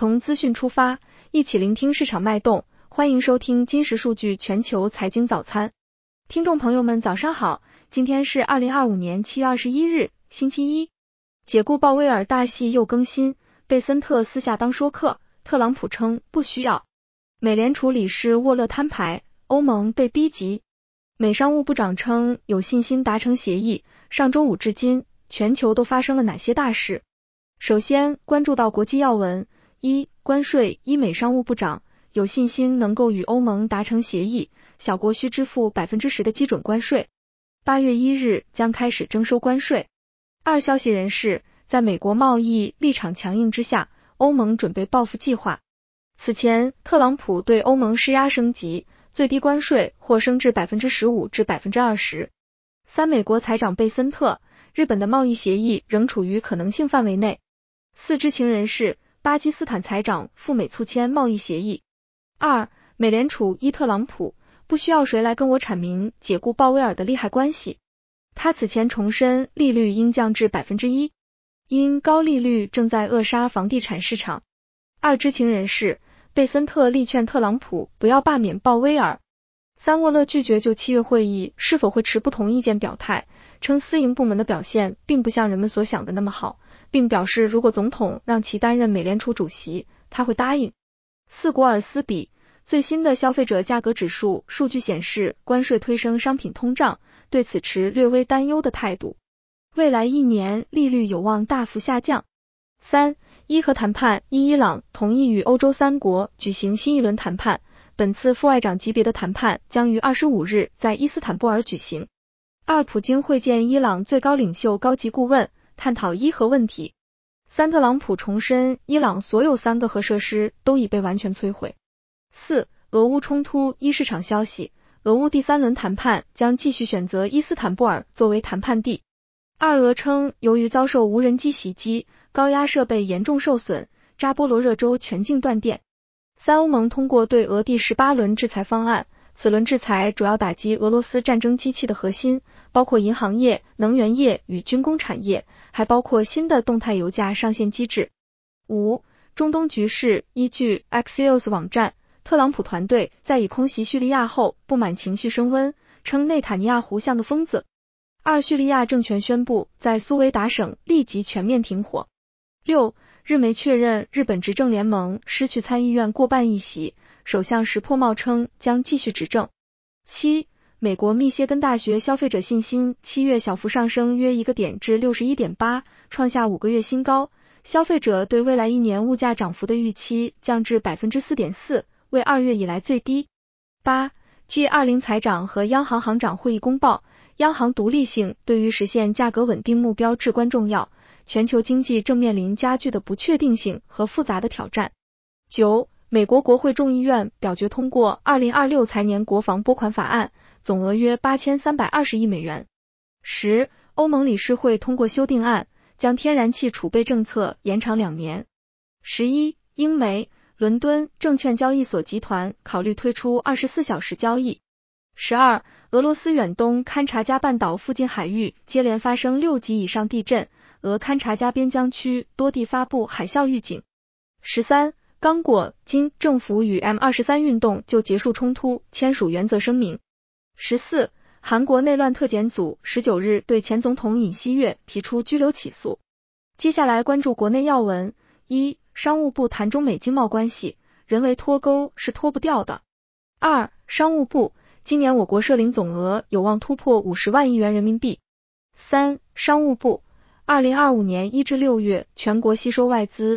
从资讯出发，一起聆听市场脉动。欢迎收听金石数据全球财经早餐。听众朋友们早上好，今天是2025年7月21日，星期一。解雇鲍威尔大戏又更新，贝森特私下当说客，特朗普称不需要。美联储理事沃勒摊牌，欧盟被逼急。美商务部长称有信心达成协议。上周五至今，全球都发生了哪些大事？首先关注到国际要闻。一、关税。美商务部长有信心能够与欧盟达成协议，小国需支付 10% 的基准关税。8月1日将开始征收关税。二、消息人士，在美国贸易立场强硬之下，欧盟准备报复计划。此前，特朗普对欧盟施压升级，最低关税或升至 15% 至 20%。三、美国财长贝森特，日本的贸易协议仍处于可能性范围内。四、知情人士，巴基斯坦财长赴美促签贸易协议。二、美联储特朗普，不需要谁来跟我阐明解雇鲍威尔的利害关系。他此前重申利率应降至 1%， 因高利率正在扼杀房地产市场。二、知情人士，贝森特力劝特朗普不要罢免鲍威尔。三、沃勒拒绝就7月会议是否会持不同意见表态，称私营部门的表现并不像人们所想的那么好，并表示如果总统让其担任美联储主席，他会答应。四、果尔斯比，最新的消费者价格指数数据显示关税推升商品通胀，对此持略微担忧的态度。未来1年利率有望大幅下降。三、伊核谈判。伊朗同意与欧洲3国举行新一轮谈判，本次副外长级别的谈判将于25日在伊斯坦布尔举行。二、普京会见伊朗最高领袖高级顾问，探讨伊核问题。三、特朗普重申伊朗所有3个核设施都已被完全摧毁。四、俄乌冲突。市场消息，俄乌第3轮谈判将继续选择伊斯坦布尔作为谈判地。二、俄称由于遭受无人机袭击，高压设备严重受损，扎波罗热州全境断电。三、欧盟通过对俄第18轮制裁方案，此轮制裁主要打击俄罗斯战争机器的核心，包括银行业、能源业与军工产业，还包括新的动态油价上限机制。五、中东局势。依据 Axios 网站，特朗普团队在以空袭叙利亚后不满情绪升温，称内塔尼亚胡像个疯子。二、叙利亚政权宣布在苏维达省立即全面停火。六、日媒确认日本执政联盟失去参议院过半议席，首相石破茂称将继续执政。七、美国密歇根大学消费者信心7月小幅上升约1个点至 61.8， 创下5个月新高，消费者对未来1年物价涨幅的预期降至 4.4%， 为2月以来最低。八、G20 财长和央行行长会议公报，央行独立性对于实现价格稳定目标至关重要，全球经济正面临加剧的不确定性和复杂的挑战。九、美国国会众议院表决通过2026财年国防拨款法案，总额约8320亿美元。十、欧盟理事会通过修订案，将天然气储备政策延长2年。11、英媒，伦敦证券交易所集团考虑推出24小时交易。12、俄罗斯远东勘察加半岛附近海域接连发生6级以上地震，俄勘察加边疆区多地发布海啸预警。13、刚果金政府与 M23 运动就结束冲突签署原则声明。14、韩国内乱特检组19日对前总统尹锡悦提出拘留起诉。接下来关注国内要闻。一、商务部谈中美经贸关系，人为脱钩是脱不掉的。二、商务部，今年我国涉领总额有望突破50万亿元人民币。三、商务部，2025年1至6月全国吸收外资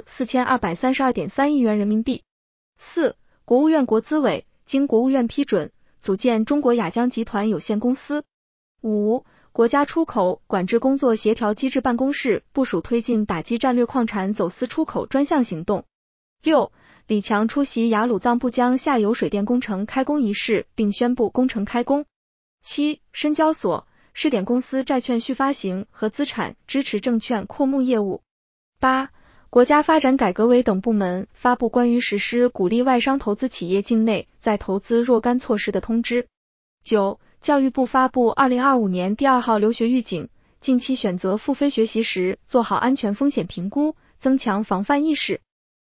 4232.3 亿元人民币。四、国务院国资委，经国务院批准，组建中国亚江集团有限公司。五、国家出口管制工作协调机制办公室部署推进打击战略矿产走私出口专项行动。六、李强出席雅鲁藏布江下游水电工程开工仪式并宣布工程开工。七、深交所，试点公司债券续发行和资产支持证券扩募业务。八、国家发展改革委等部门发布关于实施鼓励外商投资企业境内再投资若干措施的通知。九、教育部发布2025年第2号留学预警，近期选择付费学习时做好安全风险评估，增强防范意识。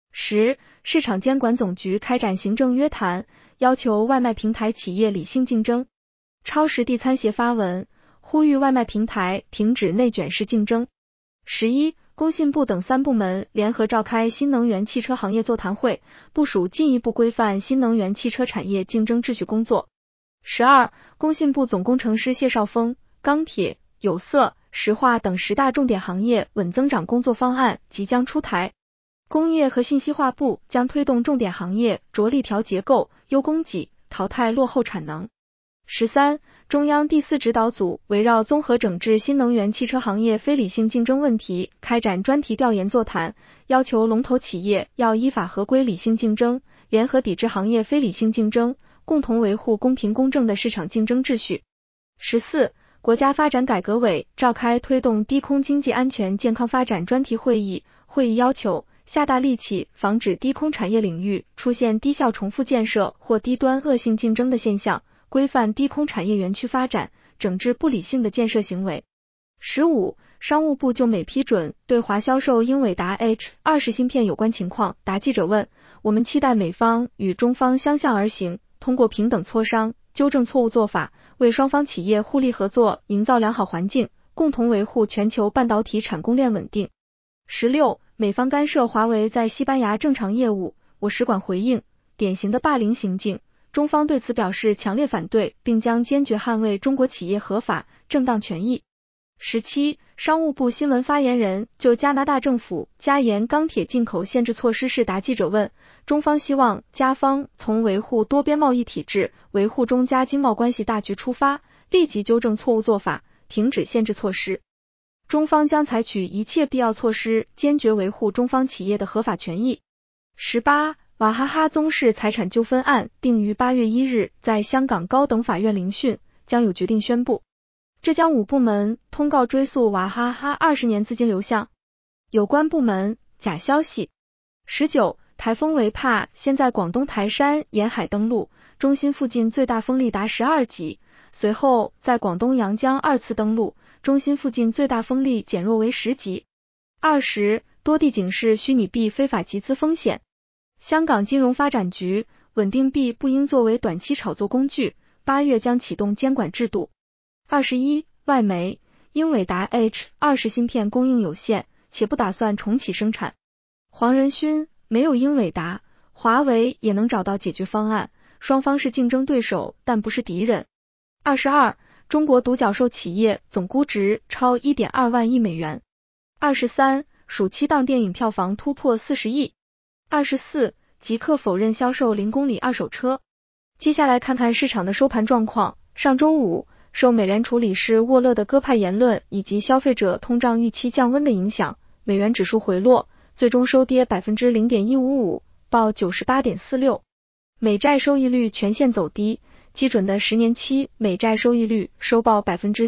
10. 市场监管总局开展行政约谈，要求外卖平台企业理性竞争。超时地餐协发文，呼吁外卖平台停止内卷式竞争。11. 工信部等3部门联合召开新能源汽车行业座谈会，部署进一步规范新能源汽车产业竞争秩序工作。12. 工信部总工程师谢少峰，钢铁、有色、石化等10大重点行业稳增长工作方案即将出台。工业和信息化部将推动重点行业着力调结构、优供给，淘汰落后产能。13. 中央第4指导组围绕综合整治新能源汽车行业非理性竞争问题开展专题调研座谈，要求龙头企业要依法合规理性竞争，联合抵制行业非理性竞争，共同维护公平公正的市场竞争秩序。14. 国家发展改革委召开推动低空经济安全健康发展专题会议，会议要求下大力气防止低空产业领域出现低效重复建设或低端恶性竞争的现象，规范低空产业园区发展，整治不理性的建设行为。15. 商务部就美批准对华销售英伟达 H20 芯片有关情况答记者问，我们期待美方与中方相向而行，通过平等磋商，纠正错误做法，为双方企业互利合作营造良好环境，共同维护全球半导体产供链稳定。16. 美方干涉华为在西班牙正常业务，我使馆回应，典型的霸凌行径，中方对此表示强烈反对，并将坚决捍卫中国企业合法正当权益。17. 商务部新闻发言人就加拿大政府加严钢铁进口限制措施时答记者问，中方希望加方从维护多边贸易体制、维护中加经贸关系大局出发，立即纠正错误做法，停止限制措施。中方将采取一切必要措施，坚决维护中方企业的合法权益。18. 娃哈哈宗室财产纠纷案定于8月1日在香港高等法院聆讯，将有决定宣布。浙江5部门通告追溯娃哈哈20年资金流向，有关部门假消息。19. 台风维帕先在广东台山沿海登陆，中心附近最大风力达12级，随后在广东阳江2次登陆，中心附近最大风力减弱为10级。20. 多地警示虚拟币非法集资风险。香港金融发展局稳定币不应作为短期炒作工具，8月将启动监管制度。21. 外媒，英伟达 H20 芯片供应有限，且不打算重启生产。黄仁勋，没有英伟达，华为也能找到解决方案，双方是竞争对手，但不是敌人。22. 中国独角兽企业总估值超 1.2 万亿美元。23. 暑期档电影票房突破40亿。24. 极客否认销售0公里二手车。接下来看看市场的收盘状况。上周五，受美联储理事沃勒的鸽派言论以及消费者通胀预期降温的影响，美元指数回落，最终收跌 0.155%， 报 98.46。美债收益率全线走低，基准的10年期美债收益率收报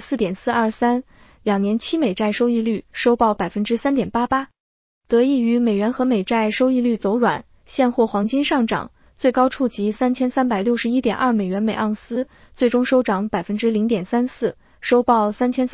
4.423%， 2年期美债收益率收报 3.88%。得益于美元和美债收益率走软，现货黄金上涨，最高触及 3361.2 美元每盎司，最终收涨 0.34%， 收报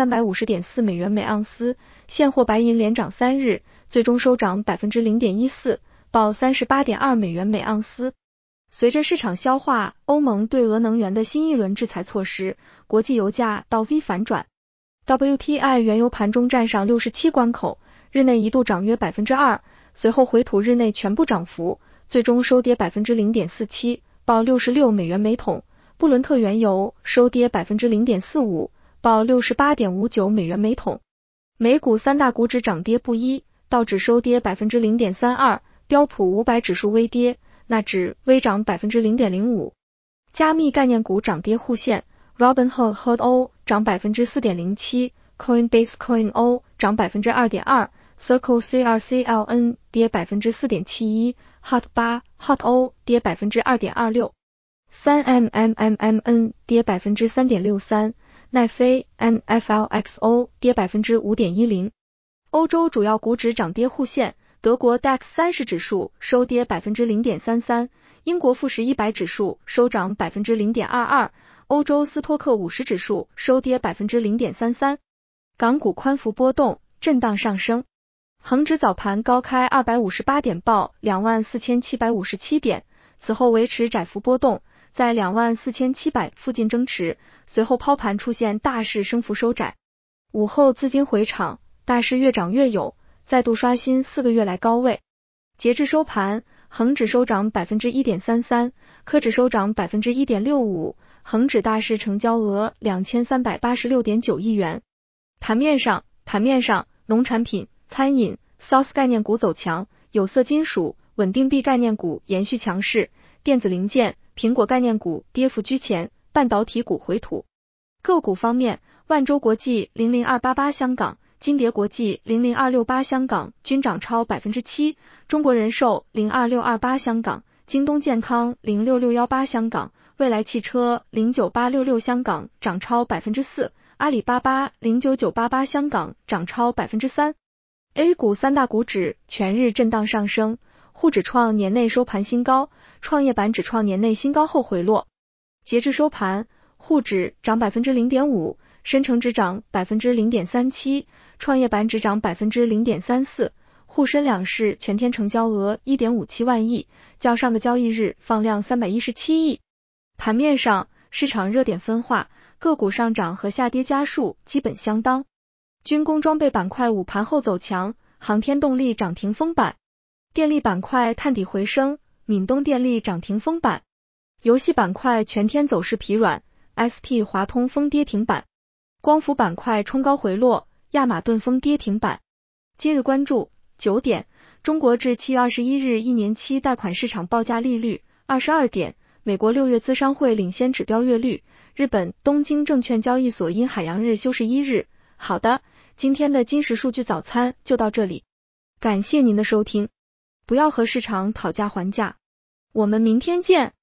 3350.4 美元每盎司。现货白银连涨3日，最终收涨 0.14%， 报 38.2 美元每盎司。随着市场消化欧盟对俄能源的新一轮制裁措施，国际油价倒 V 反转。WTI 原油盘中站上67关口，日内一度涨约 2%， 随后回吐日内全部涨幅，最终收跌 0.47%， 报66美元每桶。布伦特原油收跌 0.45%， 报 68.59 美元每桶。美股三大股指涨跌不一，道指收跌 0.32%， 标普500指数微跌，纳指微涨 0.05%。加密概念股涨跌互现， Robinhood HODL 涨 4.07%， Coinbase CoinO 涨 2.2%， Circle CRCLN 跌 4.71%， Hot8 HOTO 跌 2.26%， 3MMMN 跌 3.63%， 奈飞 NFLXO 跌 5.10%。欧洲主要股指涨跌互现，德国 DAX 30指数收跌 0.33%， 英国富时100指数收涨 0.22%， 欧洲斯托克50指数收跌 0.33%。港股宽幅波动，震荡上升。 恒指早盘高开258点报24757点，此后维持窄幅波动，在24700附近争持，随后抛盘出现大势升幅收窄。午后资金回场，大势越涨越有，再度刷新4个月来高位。截至收盘，恒指收涨 1.33%， 科指收涨 1.65%， 恒指大市成交额 2386.9 亿元。盘面上，农产品、餐饮、SaaS 概念股走强，有色金属、稳定币概念股延续强势，电子零件、苹果概念股跌幅居前，半导体股回吐。个股方面，万洲国际00288香港、金蝶国际00268香港均涨超 7%， 中国人寿02628香港、京东健康06618香港、蔚来汽车09866香港涨超 4%， 阿里巴巴09988香港涨超 3%。 A 股三大股指全日震荡上升，沪指创年内收盘新高，创业板指创年内新高后回落。截至收盘，沪指涨 0.5%， 深成指涨 0.37%， 创业板指涨 0.34%， 沪深两市全天成交额 1.57 万亿，较上个交易日放量317亿。盘面上，市场热点分化，个股上涨和下跌家数基本相当。军工装备板块午盘后走强，航天动力涨停封板，电力板块探底回升，闽东电力涨停封板。游戏板块全天走势疲软， ST 华通封跌停板。光伏板块冲高回落，亚马顿封跌停板。今日关注9点，中国至7月21日1年期贷款市场报价利率22点，美国6月资商会领先指标月率，日本东京证券交易所因海洋日休市1日。好的，今天的金石数据早餐就到这里，感谢您的收听，不要和市场讨价还价，我们明天见。